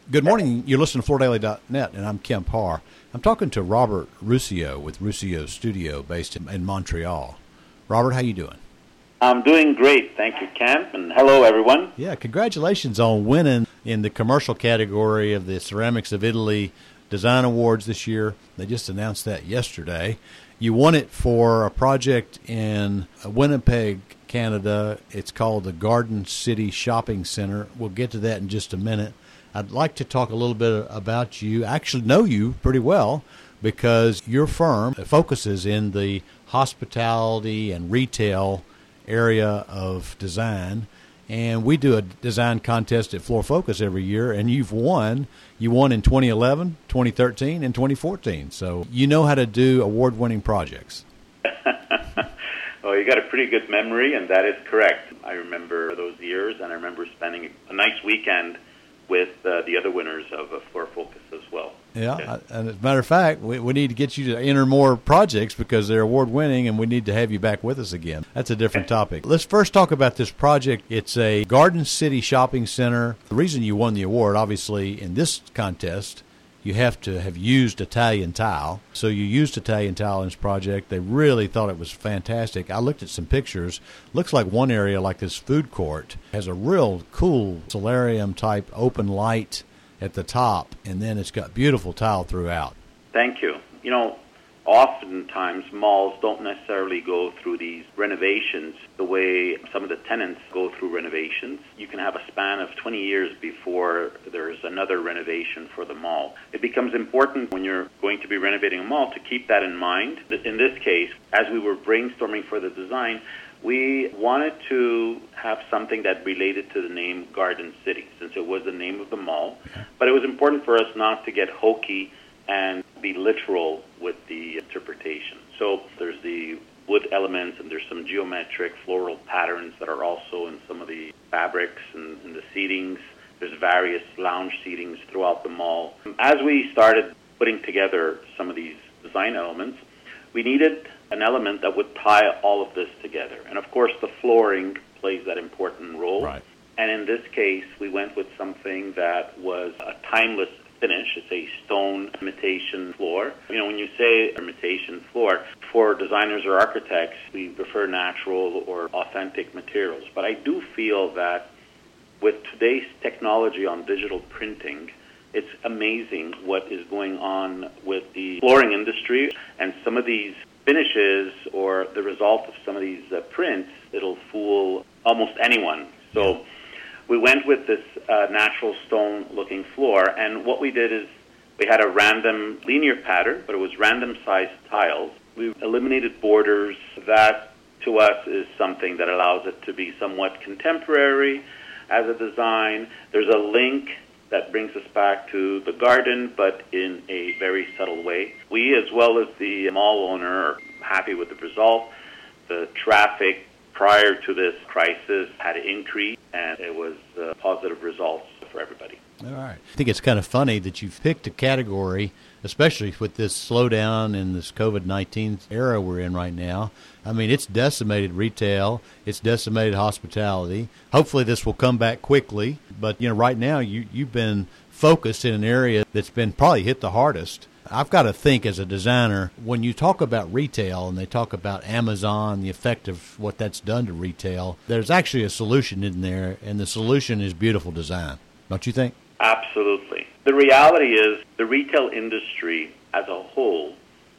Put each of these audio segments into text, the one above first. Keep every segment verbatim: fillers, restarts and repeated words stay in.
Good morning. You're listening to Florida Daily dot net, and I'm Kim Parr. I'm talking to Robert Ruscio with Ruscio Studio based in, in Montreal. Robert, how you doing? I'm doing great. Thank you, Cam, and hello, everyone. Yeah, congratulations on winning in the commercial category of the Ceramics of Italy Design Awards this year. They just announced that yesterday. You won it for a project in Winnipeg, Canada. It's called the Garden City Shopping Center. We'll get to that in just a minute. I'd like to talk a little bit about you. I actually know you pretty well because your firm focuses in the hospitality and retail area of design, and we do a design contest at Floor Focus every year, and you've won. You won in twenty eleven, twenty thirteen, and twenty fourteen, so you know how to do award-winning projects. Well, you got a pretty good memory, and that is correct. I remember those years, and I remember spending a nice weekend with uh, the other winners of uh, Floor Focus as well. Yeah, yeah. I, and as a matter of fact, we, we need to get you to enter more projects because they're award-winning, and we need to have you back with us again. That's a different topic. Let's first talk about this project. It's a Garden City Shopping Center. The reason you won the award, obviously, in this contest, you have to have used Italian tile. So you used Italian tile in this project. They really thought it was fantastic. I looked at some pictures. Looks like one area, like this food court, has a real cool solarium-type open light at the top, and then it's got beautiful tile throughout. Thank you. You know, oftentimes malls don't necessarily go through these renovations the way some of the tenants go through renovations. You can have a span of twenty years before there's another renovation for the mall. It becomes important when you're going to be renovating a mall to keep that in mind. In this case, as we were brainstorming for the design, we wanted to have something that related to the name Garden City, since it was the name of the mall. But it was important for us not to get hokey and be literal with the interpretation. So there's the wood elements, and there's some geometric floral patterns that are also in some of the fabrics and, and the seatings. There's various lounge seatings throughout the mall. As we started putting together some of these design elements, we needed an element that would tie all of this together. And of course, the flooring plays that important role. Right. And in this case, we went with something that was a timeless finish. It's a stone imitation floor. You know, when you say imitation floor, for designers or architects, we prefer natural or authentic materials. But I do feel that with today's technology on digital printing, it's amazing what is going on with the flooring industry, and some of these finishes or the result of some of these uh, prints, it'll fool almost anyone. So we went with this uh, natural stone-looking floor, and what we did is we had a random linear pattern, but it was random-sized tiles. We eliminated borders. That, to us, is something that allows it to be somewhat contemporary as a design. There's a link that brings us back to the garden, but in a very subtle way. We, as well as the mall owner, are happy with the result. The traffic prior to this crisis had increased, and it was uh, positive results for everybody. All right. I think it's kind of funny that you've picked a category, especially with this slowdown in this COVID nineteen era we're in right now. I mean, it's decimated retail. It's decimated hospitality. Hopefully this will come back quickly. But, you know, right now you, you've been focused in an area that's been probably hit the hardest. I've got to think as a designer, when you talk about retail and they talk about Amazon, the effect of what that's done to retail, there's actually a solution in there, and the solution is beautiful design. Don't you think? Absolutely. The reality is the retail industry as a whole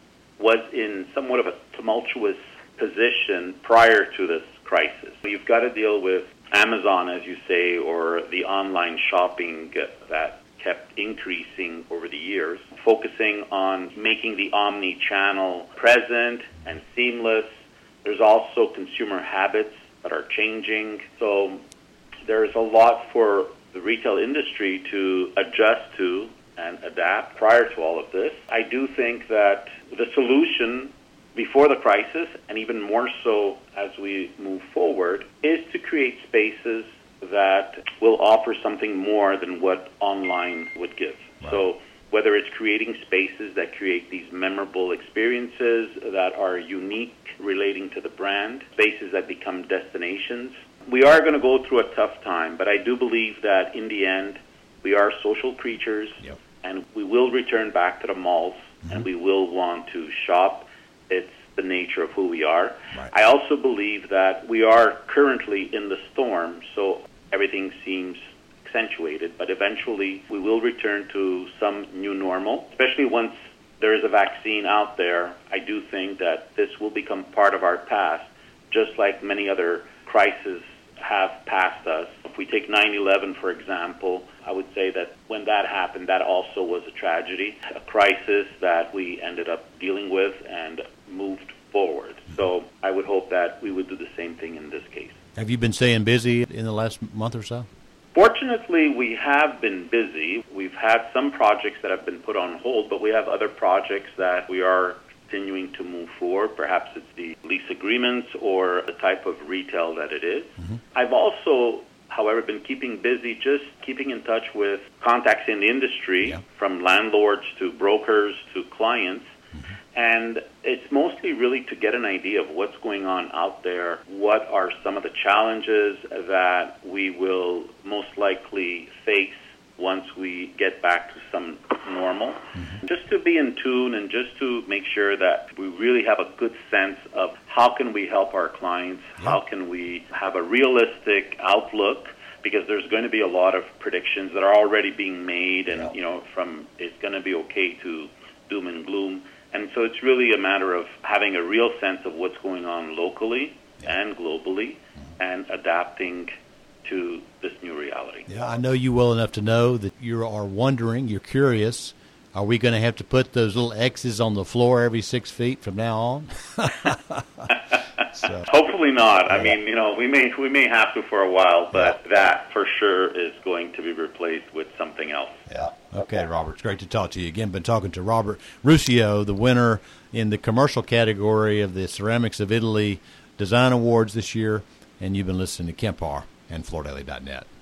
was in somewhat of a tumultuous position prior to this crisis. You've got to deal with Amazon, as you say, or the online shopping that kept increasing over the years, focusing on making the omni-channel present and seamless. There's also consumer habits that are changing. So there's a lot for the retail industry to adjust to and adapt prior to all of this. I do think that the solution before the crisis, and even more so as we move forward, is to create spaces that will offer something more than what online would give. Right. So whether it's creating spaces that create these memorable experiences that are unique relating to the brand, spaces that become destinations. We are going to go through a tough time, but I do believe that in the end, we are social creatures, yep. and we will return back to the malls, mm-hmm. and we will want to shop. It's the nature of who we are. Right. I also believe that we are currently in the storm, so everything seems accentuated, but eventually we will return to some new normal, especially once there is a vaccine out there. I do think that this will become part of our past, just like many other crises have passed us. If we take nine eleven, for example, I would say that when that happened, that also was a tragedy, a crisis that we ended up dealing with and moved forward. So I would hope that we would do the same thing in this case. Have you been staying busy in the last month or so? Fortunately, we have been busy. We've had some projects that have been put on hold, but we have other projects that we are continuing to move forward. Perhaps it's the lease agreements or the type of retail that it is. Mm-hmm. I've also, however, been keeping busy, just keeping in touch with contacts in the industry, yeah. from landlords to brokers to clients. Mm-hmm. And it's mostly really to get an idea of what's going on out there, what are some of the challenges that we will most likely face once we get back to some normal, mm-hmm. just to be in tune and just to make sure that we really have a good sense of how can we help our clients, yeah. how can we have a realistic outlook, because there's going to be a lot of predictions that are already being made, and yeah. you know, from it's going to be okay to doom and gloom. And so it's really a matter of having a real sense of what's going on locally yeah. and globally, mm-hmm. and adapting to this new reality. Yeah, I know you well enough to know that you are wondering, you're curious, are we going to have to put those little X's on the floor every six feet from now on? So, hopefully not. Yeah. I mean, you know, we may we may have to for a while, but yeah. that for sure is going to be replaced with something else. Yeah. Okay, Robert. It's great to talk to you again. Been talking to Robert Ruscio, the winner in the commercial category of the Ceramics of Italy Design Awards this year, and you've been listening to Kemp Harr and Flor Daily dot net.